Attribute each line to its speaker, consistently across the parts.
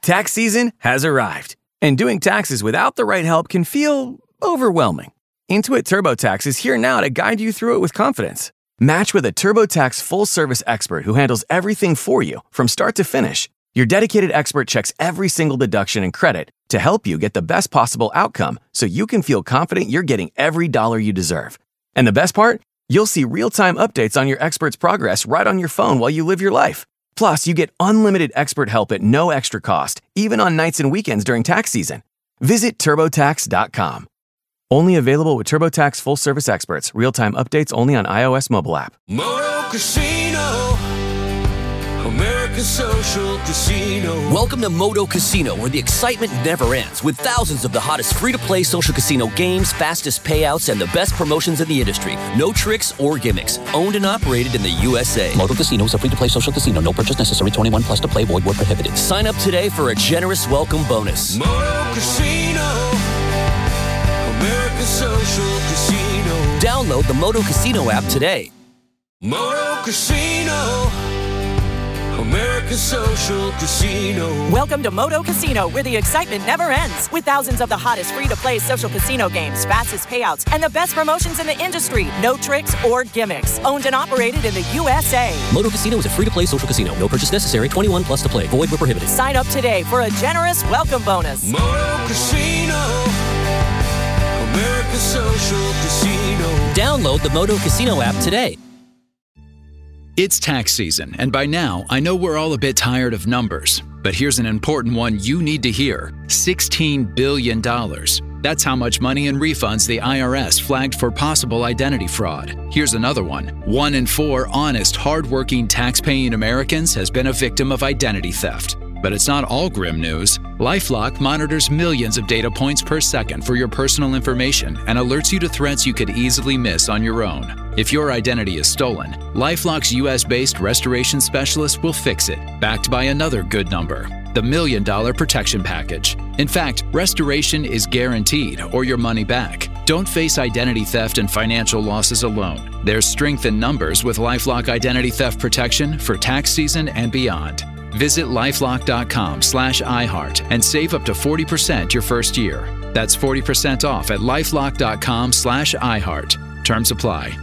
Speaker 1: Tax season has arrived, and doing taxes without the right help can feel overwhelming. Intuit TurboTax is here now to guide you through it with confidence. Match with a TurboTax full-service expert who handles everything for you from start to finish. Your dedicated expert checks every single deduction and credit to help you get the best possible outcome so you can feel confident you're getting every dollar you deserve. And the best part? You'll see real-time updates on your expert's progress right on your phone while you live your life. Plus, you get unlimited expert help at no extra cost, even on nights and weekends during tax season. Visit TurboTax.com. Only available with TurboTax full-service experts. Real-time updates only on iOS mobile app.
Speaker 2: Moto Casino, America's social casino.
Speaker 3: Welcome to Moto Casino, where the excitement never ends, with thousands of the hottest free-to-play social casino games, fastest payouts, and the best promotions in the industry. No tricks or gimmicks. Owned and operated in the USA.
Speaker 4: Moto Casino is a free-to-play social casino. No purchase necessary. 21 plus to play. Void where prohibited.
Speaker 3: Sign up today for a generous welcome bonus.
Speaker 2: Moto Casino, America's social casino.
Speaker 3: Download the Moto Casino app today.
Speaker 2: Moto Casino, America's social casino.
Speaker 5: Welcome to Moto Casino, where the excitement never ends. With thousands of the hottest free-to-play social casino games, fastest payouts, and the best promotions in the industry. No tricks or gimmicks. Owned and operated in the USA.
Speaker 4: Moto Casino is a free-to-play social casino. No purchase necessary. 21 plus to play. Void where prohibited.
Speaker 5: Sign up today for a generous welcome bonus.
Speaker 2: Moto Casino, America's social casino.
Speaker 3: Download the Moto Casino app today.
Speaker 6: It's tax season, and by now, I know we're all a bit tired of numbers. But here's an important one you need to hear. $16 billion. That's how much money in refunds the IRS flagged for possible identity fraud. Here's another one. 1 in 4 honest, hardworking, tax-paying Americans has been a victim of identity theft. But it's not all grim news. LifeLock monitors millions of data points per second for your personal information and alerts you to threats you could easily miss on your own. If your identity is stolen, LifeLock's US-based restoration specialist will fix it, backed by another good number, the $1 Million Protection Package. In fact, restoration is guaranteed or your money back. Don't face identity theft and financial losses alone. There's strength in numbers with LifeLock Identity Theft Protection for tax season and beyond. Visit lifelock.com/iHeart and save up to 40% your first year. That's 40% off at lifelock.com/iHeart. Terms apply.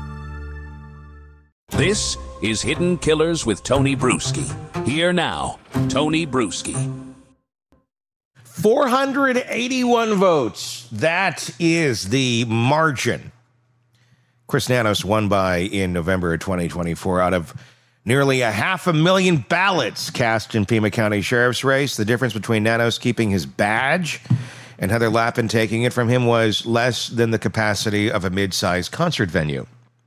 Speaker 7: This is Hidden Killers with Tony Bruschi. Here now, Tony Bruschi.
Speaker 8: 481 votes. That is the margin Chris Nanos won by in November of 2024 out of nearly 500,000 ballots cast in Pima County Sheriff's race. The difference between Nanos keeping his badge and Heather Lappin taking it from him was less than the capacity of a mid-sized concert venue.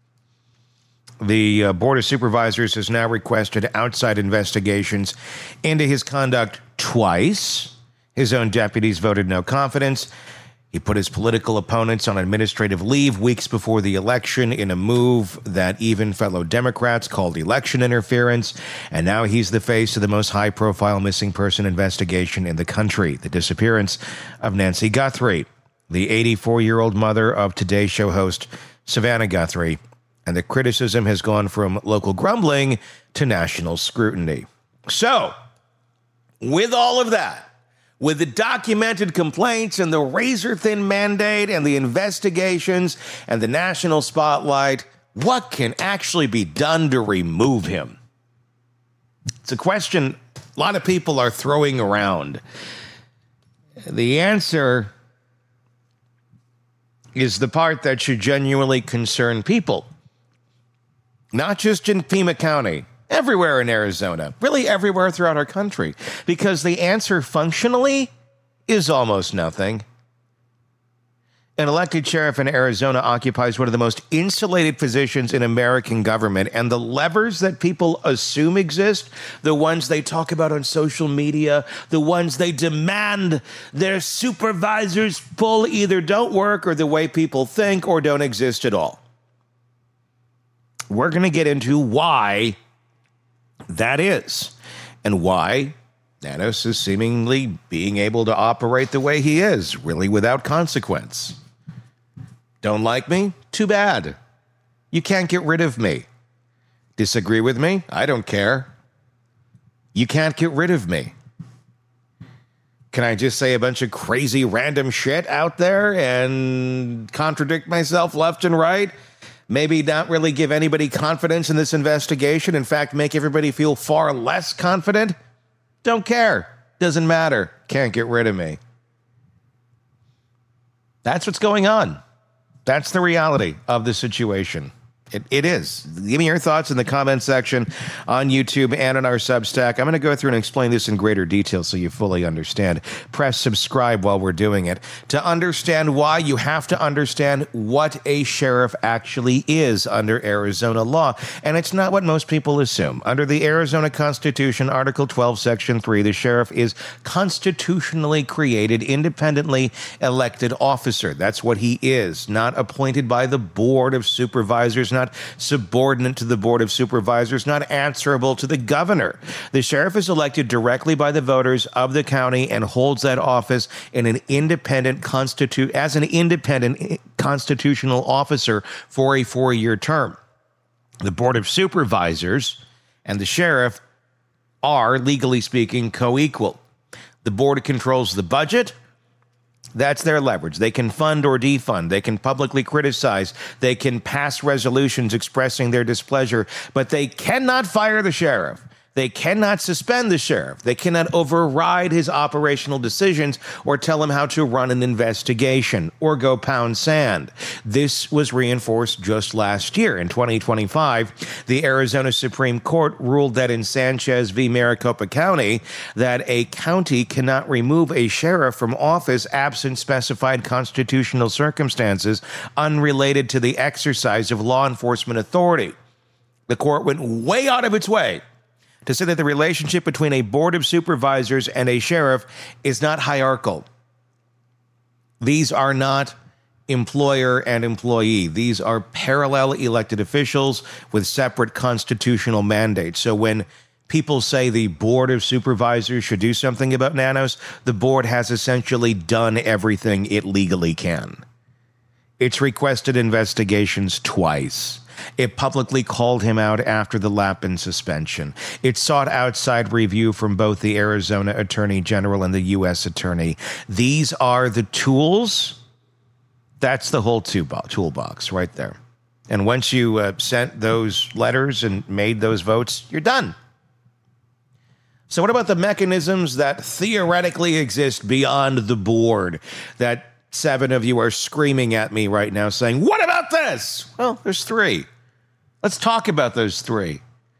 Speaker 8: The Board of Supervisors has now requested outside investigations into his conduct twice. His own deputies voted no confidence. He put his political opponents on administrative leave weeks before the election in a move that even fellow Democrats called election interference. And now he's the face of the most high-profile missing person investigation in the country, the disappearance of Nancy Guthrie, the 84-year-old mother of Today Show host Savannah Guthrie. And the criticism has gone from local grumbling to national scrutiny. So, with all of that, with the documented complaints and the razor-thin mandate and the investigations and the national spotlight, what can actually be done to remove him? It's a question a lot of people are throwing around. The answer is the part that should genuinely concern people. Not just in Pima County, everywhere in Arizona, really everywhere throughout our country, because the answer functionally is almost nothing. An elected sheriff in Arizona occupies one of the most insulated positions in American government, and the levers that people assume exist, the ones they talk about on social media, the ones they demand their supervisors pull, either don't work or the way people think or don't exist at all. We're going to get into why that is and why Nanos is seemingly being able to operate the way he is, really without consequence. Don't like me? Too bad. You can't get rid of me. Disagree with me? I don't care. You can't get rid of me. Can I just say a bunch of crazy random shit out there and contradict myself left and right? Maybe not really give anybody confidence in this investigation. In fact, make everybody feel far less confident? Don't care. Doesn't matter. Can't get rid of me. That's what's going on. That's the reality of the situation. It is. Give me your thoughts in the comment section on YouTube and on our Substack. I'm going to go through and explain this in greater detail so you fully understand. Press subscribe while we're doing it. To understand why, you have to understand what a sheriff actually is under Arizona law. And it's not what most people assume. Under the Arizona Constitution, Article 12, Section 3, the sheriff is constitutionally created, independently elected officer. That's what he is. Not appointed by the Board of Supervisors, not subordinate to the Board of Supervisors, not answerable to the governor. The sheriff is elected directly by the voters of the county and holds that office in an independent constitutional officer for a 4-year term. The Board of Supervisors and the sheriff are, legally speaking, co-equal. The board controls the budget. That's their leverage. They can fund or defund. They can publicly criticize. They can pass resolutions expressing their displeasure, but they cannot fire the sheriff. They cannot suspend the sheriff. They cannot override his operational decisions or tell him how to run an investigation or go pound sand. This was reinforced just last year. In 2025, the Arizona Supreme Court ruled that in Sanchez v. Maricopa County, that a county cannot remove a sheriff from office absent specified constitutional circumstances unrelated to the exercise of law enforcement authority. The court went way out of its way to say that the relationship between a board of supervisors and a sheriff is not hierarchical. These are not employer and employee. These are parallel elected officials with separate constitutional mandates. So when people say the board of supervisors should do something about Nanos, the board has essentially done everything it legally can. It's requested investigations twice. It publicly called him out after the Lappin suspension. It sought outside review from both the Arizona Attorney General and the U.S. Attorney. These are the tools. That's the whole toolbox right there. And once you sent those letters and made those votes, you're done. So what about the mechanisms that theoretically exist beyond the board that 7 of you are screaming at me right now saying, what about this? Well, there's 3. Let's talk about those 3.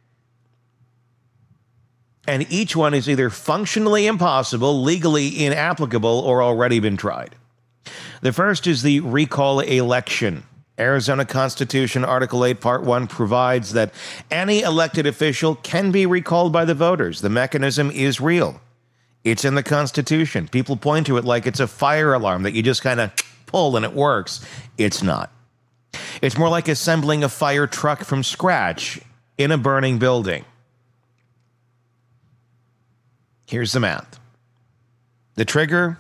Speaker 8: And each one is either functionally impossible, legally inapplicable, or already been tried. The first is the recall election. Arizona Constitution, Article 8, Part 1 provides that any elected official can be recalled by the voters. The mechanism is real. It's in the Constitution. People point to it like it's a fire alarm that you just kind of pull and it works. It's not. It's more like assembling a fire truck from scratch in a burning building. Here's the math. To trigger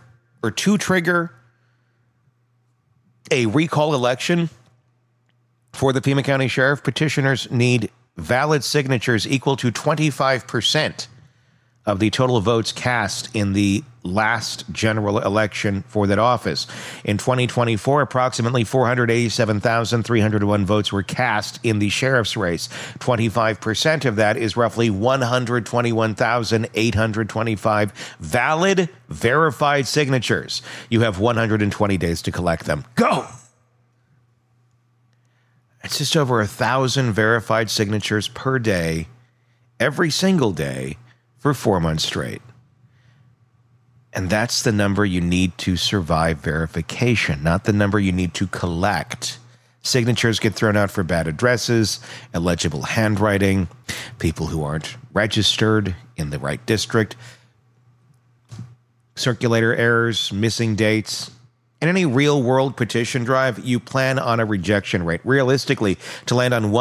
Speaker 8: a recall election for the Pima County Sheriff, petitioners need valid signatures equal to 25% of the total votes cast in the last general election for that office. In 2024, approximately 487,301 votes were cast in the sheriff's race. 25% of that is roughly 121,825 valid, verified signatures. You have 120 days to collect them. Go! It's just over 1,000 verified signatures per day, every single day, for 4 months straight. And that's the number you need to survive verification, not the number you need to collect. Signatures get thrown out for bad addresses, illegible handwriting, people who aren't registered in the right district, circulator errors, missing dates. In any real-world petition drive, you plan on a rejection rate. Realistically, to land on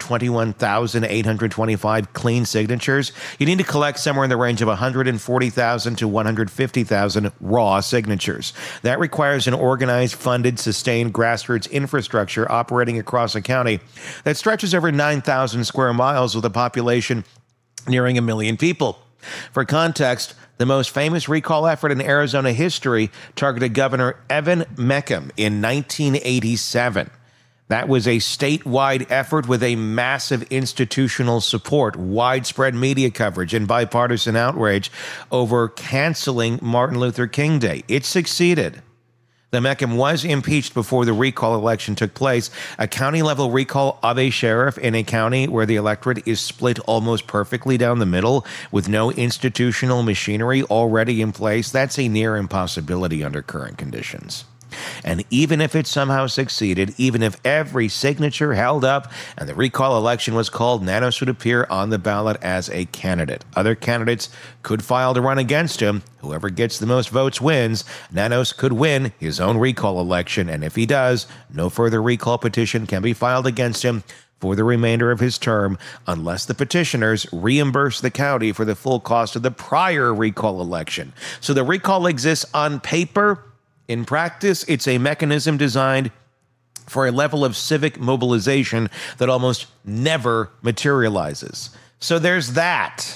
Speaker 8: 121,825 clean signatures, you need to collect somewhere in the range of 140,000 to 150,000 raw signatures. That requires an organized, funded, sustained grassroots infrastructure operating across a county that stretches over 9,000 square miles with a population nearing 1 million people. For context, the most famous recall effort in Arizona history targeted Governor Evan Mecham in 1987. That was a statewide effort with a massive institutional support, widespread media coverage, and bipartisan outrage over canceling Martin Luther King Day. It succeeded. The Mecham was impeached before the recall election took place. A county-level recall of a sheriff in a county where the electorate is split almost perfectly down the middle with no institutional machinery already in place, that's a near impossibility under current conditions. And even if it somehow succeeded, even if every signature held up and the recall election was called, Nanos would appear on the ballot as a candidate. Other candidates could file to run against him. Whoever gets the most votes wins. Nanos could win his own recall election, and if he does, no further recall petition can be filed against him for the remainder of his term unless the petitioners reimburse the county for the full cost of the prior recall election. So the recall exists on paper. In practice, it's a mechanism designed for a level of civic mobilization that almost never materializes. So there's that.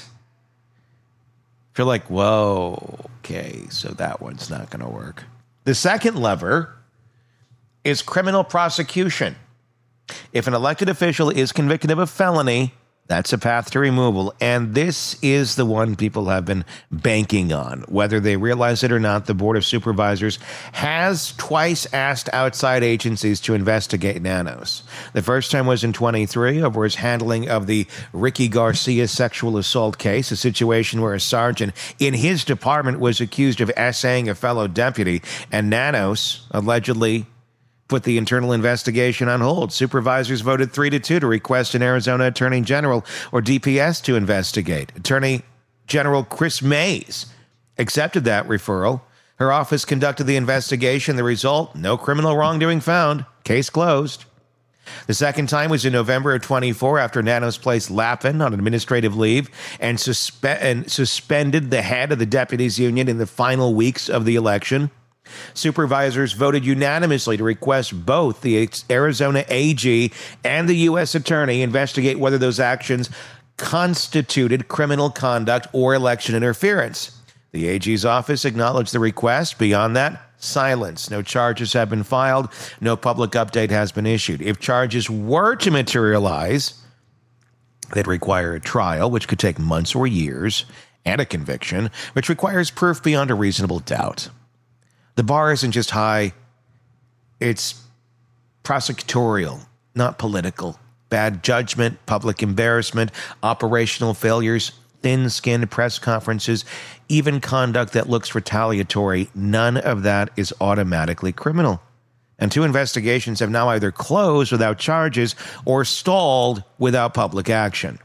Speaker 8: If you're like, whoa, okay, so that one's not going to work. The second lever is criminal prosecution. If an elected official is convicted of a felony, that's a path to removal, and this is the one people have been banking on. Whether they realize it or not, the Board of Supervisors has twice asked outside agencies to investigate Nanos. The first time was in 23 over his handling of the Ricky Garcia sexual assault case, a situation where a sergeant in his department was accused of essaying a fellow deputy, and Nanos allegedly put the internal investigation on hold. Supervisors voted 3-2 to request an Arizona Attorney General, or DPS, to investigate. Attorney General Chris Mays accepted that referral. Her office conducted the investigation. The result, no criminal wrongdoing found. Case closed. The second time was in November of 24 after Nanos placed Lappin on administrative leave and suspended the head of the deputies union in the final weeks of the election. Supervisors voted unanimously to request both the Arizona AG and the U.S. Attorney investigate whether those actions constituted criminal conduct or election interference. The AG's office acknowledged the request. Beyond that, silence. No charges have been filed. No public update has been issued. If charges were to materialize, they'd require a trial, which could take months or years, and a conviction, which requires proof beyond a reasonable doubt. The bar isn't just high, it's prosecutorial, not political. Bad judgment, public embarrassment, operational failures, thin-skinned press conferences, even conduct that looks retaliatory, none of that is automatically criminal. And 2 investigations have now either closed without charges or stalled without public action.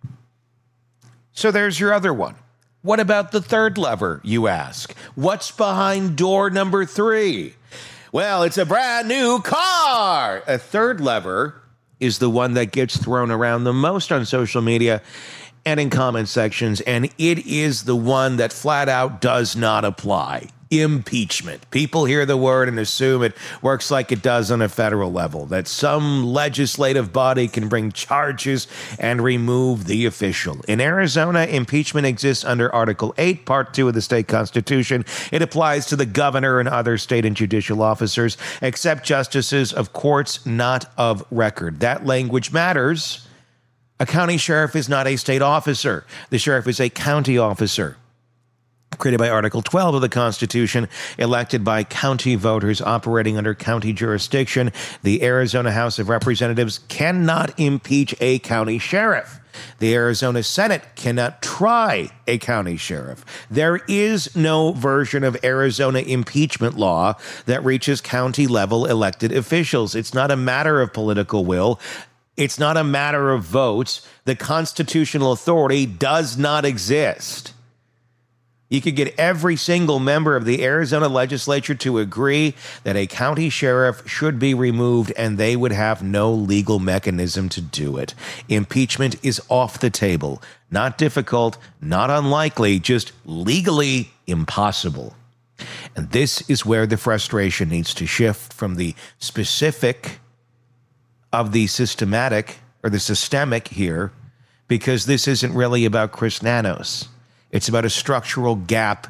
Speaker 8: So there's your other one. What about the third lever, you ask? What's behind door number 3? Well, it's a brand new car. A third lever is the one that gets thrown around the most on social media and in comment sections, and it is the one that flat out does not apply. Impeachment. People hear the word and assume it works like it does on a federal level, that some legislative body can bring charges and remove the official. In Arizona, impeachment exists under Article 8, Part 2 of the state constitution. It applies to the governor and other state and judicial officers, except justices of courts not of record. That language matters. A county sheriff is not a state officer. The sheriff is a county officer, created by Article 12 of the Constitution, elected by county voters operating under county jurisdiction. The Arizona House of Representatives cannot impeach a county sheriff. The Arizona Senate cannot try a county sheriff. There is no version of Arizona impeachment law that reaches county-level elected officials. It's not a matter of political will. It's not a matter of votes. The constitutional authority does not exist. You could get every single member of the Arizona legislature to agree that a county sheriff should be removed, and they would have no legal mechanism to do it. Impeachment is off the table. Not difficult, not unlikely, just legally impossible. And this is where the frustration needs to shift from the specific of the systematic, or the systemic here, because this isn't really about Chris Nanos. It's about a structural gap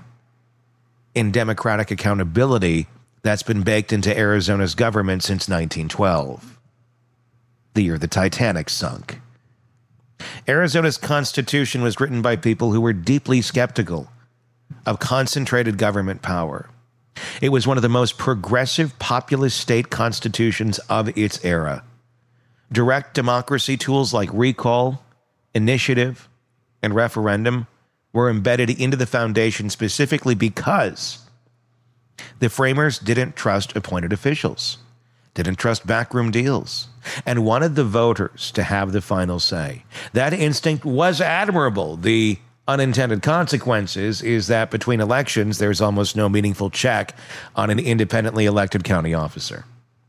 Speaker 8: in democratic accountability that's been baked into Arizona's government since 1912, the year the Titanic sunk. Arizona's constitution was written by people who were deeply skeptical of concentrated government power. It was one of the most progressive populist state constitutions of its era. Direct democracy tools like recall, initiative, and referendum were embedded into the foundation specifically because the framers didn't trust appointed officials, didn't trust backroom deals, and wanted the voters to have the final say. That instinct was admirable. The unintended consequences is that between elections, there's almost no meaningful check on an independently elected county officer.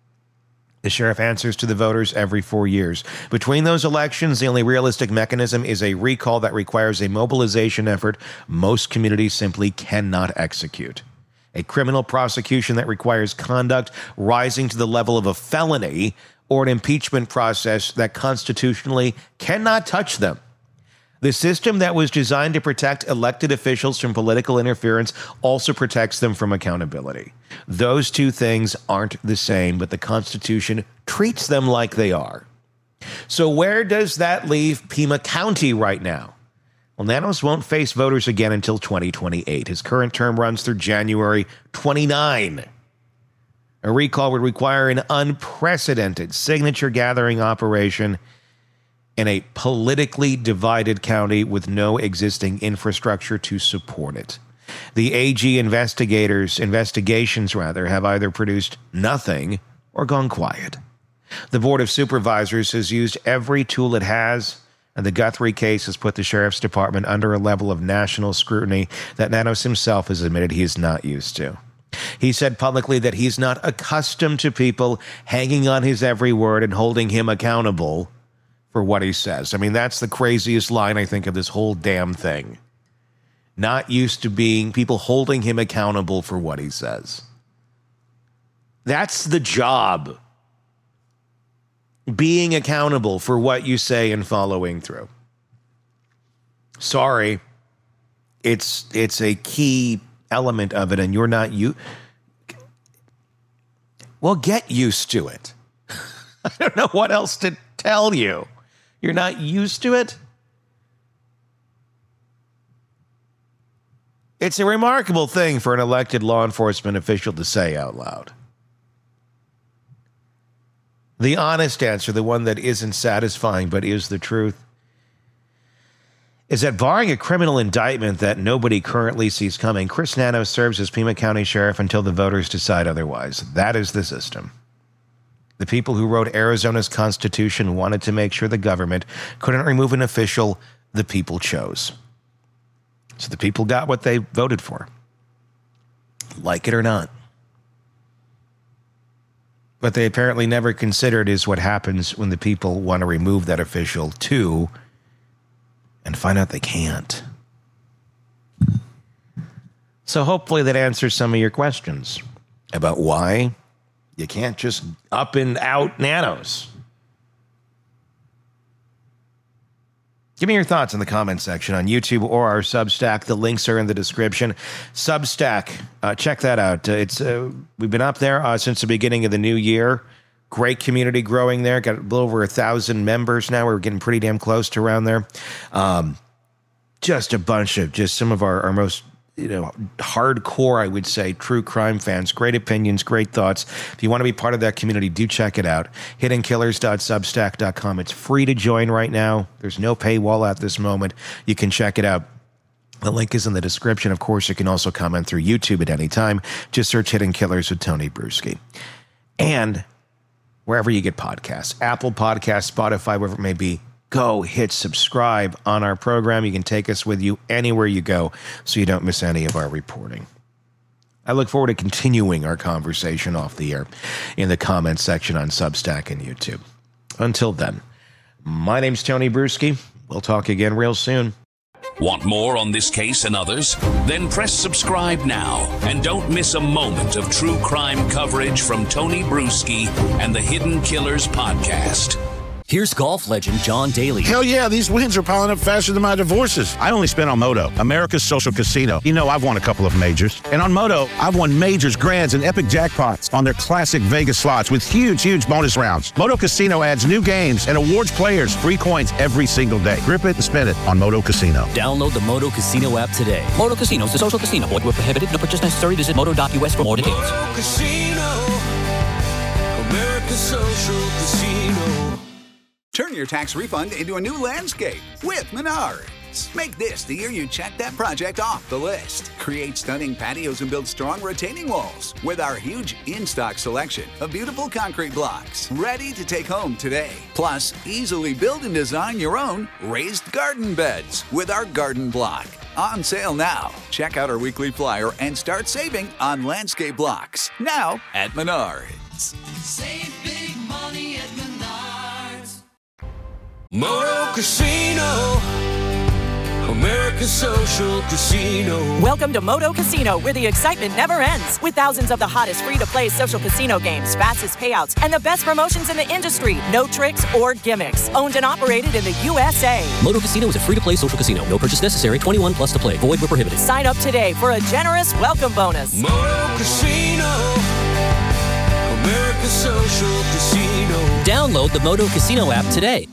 Speaker 8: The sheriff answers to the voters every 4 years. Between those elections, the only realistic mechanism is a recall that requires a mobilization effort most communities simply cannot execute. A criminal prosecution that requires conduct rising to the level of a felony, or an impeachment process that constitutionally cannot touch them. The system that was designed to protect elected officials from political interference also protects them from accountability. Those two things aren't the same, but the Constitution treats them like they are. So where does that leave Pima County right now? Well, Nanos won't face voters again until 2028. His current term runs through January 29. A recall would require an unprecedented signature-gathering operation in a politically divided county with no existing infrastructure to support it. The AG investigations have either produced nothing or gone quiet. The Board of Supervisors has used every tool it has, and the Guthrie case has put the Sheriff's Department under a level of national scrutiny that Nanos himself has admitted he is not used to. He said publicly that he's not accustomed to people hanging on his every word and holding him accountable for what he says. I mean, that's the craziest line, I think, of this whole damn thing. Not used to being people holding him accountable for what he says. That's the job. Being accountable for what you say and following through. Sorry. It's a key element of it, and you're not well, get used to it. I don't know what else to tell you. You're not used to it? It's a remarkable thing for an elected law enforcement official to say out loud. The honest answer, the one that isn't satisfying but is the truth, is that barring a criminal indictment that nobody currently sees coming, Chris Nanos serves as Pima County Sheriff until the voters decide otherwise. That is the system. The people who wrote Arizona's Constitution wanted to make sure the government couldn't remove an official the people chose. So the people got what they voted for. Like it or not. What they apparently never considered is what happens when the people want to remove that official too, and find out they can't. So hopefully that answers some of your questions about why you can't just up and out Nanos. Give me your thoughts in the comments section on YouTube or our Substack. The links are in the description. Substack, check that out. We've been up there since the beginning of the new year. Great community growing there. Got a little over 1,000 members now. We're getting pretty damn close to around there. Just a bunch of some of our most hardcore, I would say, true crime fans. Great opinions, great thoughts. If you want to be part of that community, do check it out. HiddenKillers.substack.com. It's free to join right now. There's no paywall at this moment. You can check it out. The link is in the description. Of course, you can also comment through YouTube at any time. Just search Hidden Killers with Tony Bruschi. And wherever you get podcasts, Apple Podcasts, Spotify, wherever it may be, go hit subscribe on our program. You can take us with you anywhere you go so you don't miss any of our reporting. I look forward to continuing our conversation off the air in the comments section on Substack and YouTube. Until then, my name's Tony Bruschi. We'll talk again real soon.
Speaker 7: Want more on this case and others? Then press subscribe now and don't miss a moment of true crime coverage from Tony Bruschi and the Hidden Killers podcast.
Speaker 3: Here's golf legend John Daly.
Speaker 9: Hell yeah, these wins are piling up faster than my divorces. I only spent on Moto, America's social casino. You know, I've won a couple of majors. And on Moto, I've won majors, grands, and epic jackpots on their classic Vegas slots with huge bonus rounds. Moto Casino adds new games and awards players free coins every single day. Grip it and spin it on Moto Casino.
Speaker 3: Download the Moto Casino app today.
Speaker 4: Moto Casino is a social casino. Void where prohibited. No purchase necessary. Visit moto.us for more details.
Speaker 2: Moto Casino, America's social casino.
Speaker 10: Turn your tax refund into a new landscape with Menards. Make this the year you check that project off the list. Create stunning patios and build strong retaining walls with our huge in-stock selection of beautiful concrete blocks ready to take home today. Plus, easily build and design your own raised garden beds with our garden block. On sale now. Check out our weekly flyer and start saving on landscape blocks. Now at Menards.
Speaker 2: Save big money at Menards. Moto Casino, America's social casino.
Speaker 5: Welcome to Moto Casino, where the excitement never ends. With thousands of the hottest free-to-play social casino games, fastest payouts, and the best promotions in the industry. No tricks or gimmicks. Owned and operated in the USA.
Speaker 4: Moto Casino is a free-to-play social casino. No purchase necessary. 21 plus to play. Void where prohibited.
Speaker 5: Sign up today for a generous welcome bonus.
Speaker 2: Moto Casino, America's social casino.
Speaker 4: Download the Moto Casino app today.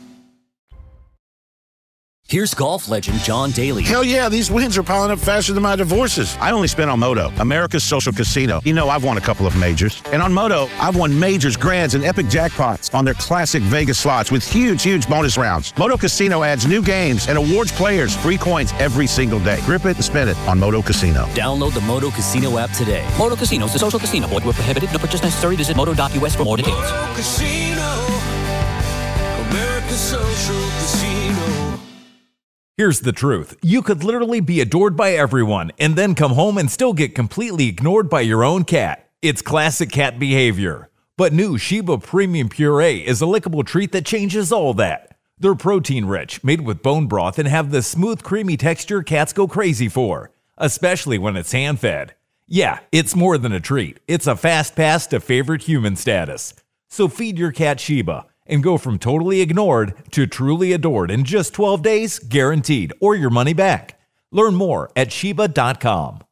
Speaker 3: Here's golf legend John Daly.
Speaker 9: Hell yeah, these wins are piling up faster than my divorces. I only spent on Moto, America's social casino. You know, I've won a couple of majors. And on Moto, I've won majors, grands, and epic jackpots on their classic Vegas slots with huge bonus rounds. Moto Casino adds new games and awards players free coins every single day. Grip it and spin it on Moto Casino.
Speaker 3: Download the Moto Casino app today.
Speaker 4: Moto Casino is a social casino. Void where prohibited. No purchase necessary. Visit moto.us for more details.
Speaker 2: Moto Casino, America's social casino.
Speaker 11: Here's the truth. You could literally be adored by everyone and then come home and still get completely ignored by your own cat. It's classic cat behavior. But new Sheba Premium Puree is a lickable treat that changes all that. They're protein-rich, made with bone broth, and have the smooth, creamy texture cats go crazy for, especially when it's hand-fed. Yeah, it's more than a treat. It's a fast pass to favorite human status. So feed your cat Sheba and go from totally ignored to truly adored in just 12 days, guaranteed, or your money back. Learn more at Sheba.com.